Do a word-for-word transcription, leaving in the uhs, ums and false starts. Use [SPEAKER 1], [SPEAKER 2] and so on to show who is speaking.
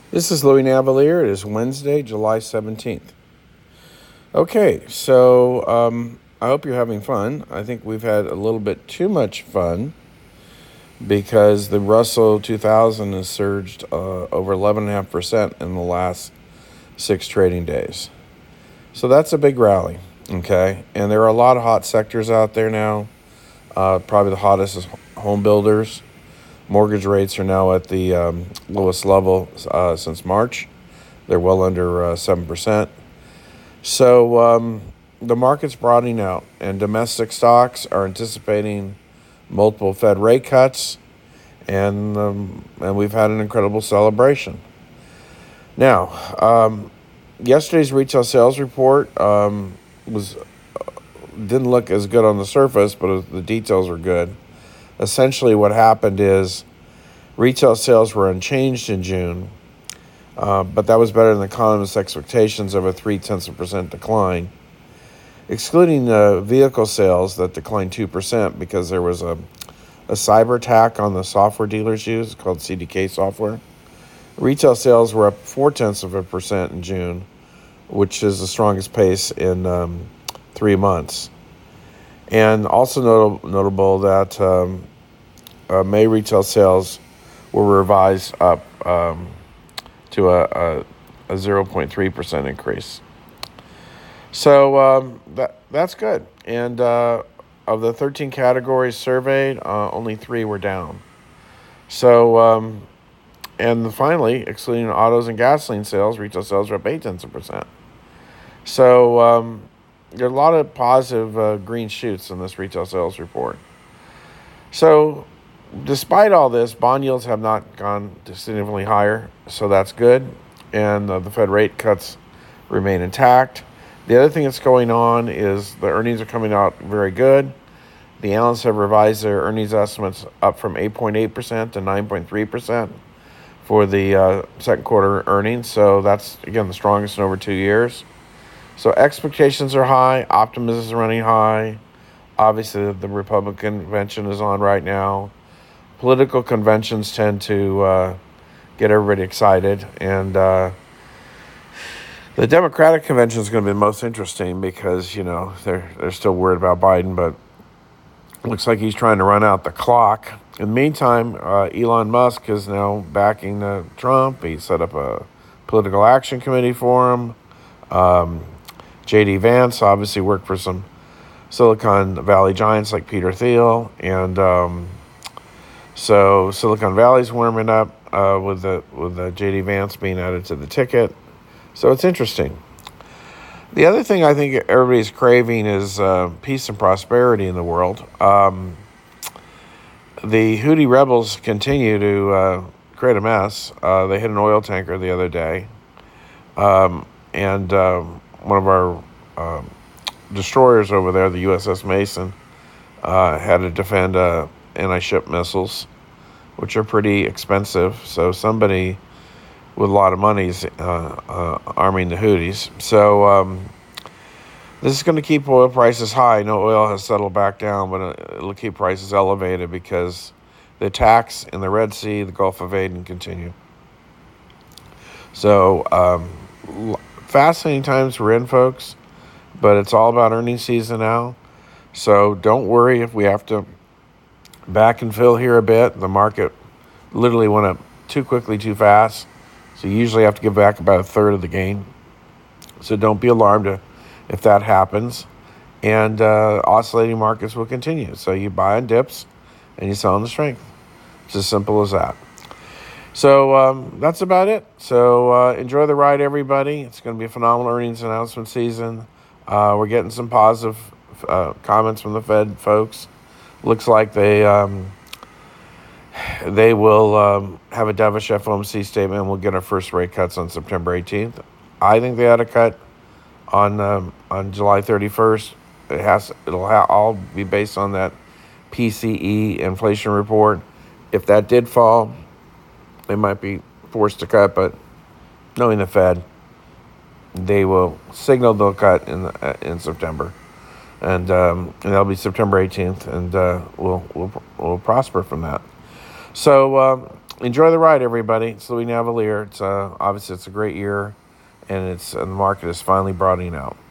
[SPEAKER 1] This is Louis Navalier. It is Wednesday, July seventeenth. Okay, so um, I hope you're having fun. I think we've had a little bit too much fun because the Russell two thousand has surged uh, over eleven point five percent in the last six trading days. So that's a big rally, okay? And there are a lot of hot sectors out there now. Uh, probably the hottest is home builders. Mortgage rates are now at the um, lowest level uh, since March. They're well under uh, seven percent. So um, the market's broadening out, and domestic stocks are anticipating multiple Fed rate cuts, and um, and we've had an incredible celebration. Now, um, yesterday's retail sales report um, was didn't look as good on the surface, but the details are good. Essentially, what happened is retail sales were unchanged in June, uh, but that was better than economists' expectations of a three-tenths of a percent decline. Excluding uh, vehicle sales that declined two percent because there was a, a cyber attack on the software dealers use called C D K software, retail sales were up four-tenths of a percent in June, which is the strongest pace in um, three months. And also notable, notable that um, uh, May retail sales were revised up um, to a, a, a zero point three percent increase. So um, that that's good. And uh, of the thirteen categories surveyed, uh, only three were down. So, um, and finally, excluding autos and gasoline sales, retail sales were up eight tenths of a percent. So um, there are a lot of positive uh, green shoots in this retail sales report. So despite all this, bond yields have not gone significantly higher, so that's good. And uh, the Fed rate cuts remain intact. The other thing that's going on is the earnings are coming out very good. The analysts have revised their earnings estimates up from eight point eight percent to nine point three percent for the uh, second quarter earnings. So that's, again, the strongest in over two years. So expectations are high. Optimism is running high. Obviously, the Republican convention is on right now. Political conventions tend to uh, get everybody excited. And uh, the Democratic convention is going to be the most interesting because, you know, they're, they're still worried about Biden, but it looks like he's trying to run out the clock. In the meantime, uh, Elon Musk is now backing uh, Trump. He set up a political action committee for him. Um, J D Vance obviously worked for some Silicon Valley giants like Peter Thiel. And um, so Silicon Valley's warming up uh, with the with the J D Vance being added to the ticket. So it's interesting. The other thing I think everybody's craving is uh, peace and prosperity in the world. Um, the Houthi rebels continue to uh, create a mess. Uh, they hit an oil tanker the other day. Um, and um, one of our um, destroyers over there, the U S S Mason, uh, had to defend uh, anti-ship missiles, which are pretty expensive. So somebody with a lot of money is uh, uh, arming the Houthis. So um, this is going to keep oil prices high. No, oil has settled back down, but it'll keep prices elevated because the attacks in the Red Sea, the Gulf of Aden continue. So um, fascinating times we're in, folks, but it's all about earnings season now. So don't worry if we have to back and fill here a bit. The market literally went up too quickly, too fast. So you usually have to give back about a third of the gain. So don't be alarmed if that happens. And uh, oscillating markets will continue. So you buy on dips and you sell on the strength. It's as simple as that. So um, that's about it. So uh, enjoy the ride, everybody. It's going to be a phenomenal earnings announcement season. Uh, we're getting some positive uh, comments from the Fed folks. Looks like they um, they will um, have a dovish F O M C statement, and we'll get our first rate cuts on September eighteenth. I think they had a cut on um, on July thirty-first. It has it'll ha- all be based on that P C E inflation report. If that did fall, they might be forced to cut, but knowing the Fed, they will signal they'll cut in the, uh, in September, and um, and that'll be September eighteenth, and uh, we'll we'll we'll prosper from that. So um, enjoy the ride, everybody. It's Louis Navalier. It's uh, obviously it's a great year, and it's and the market is finally broadening out.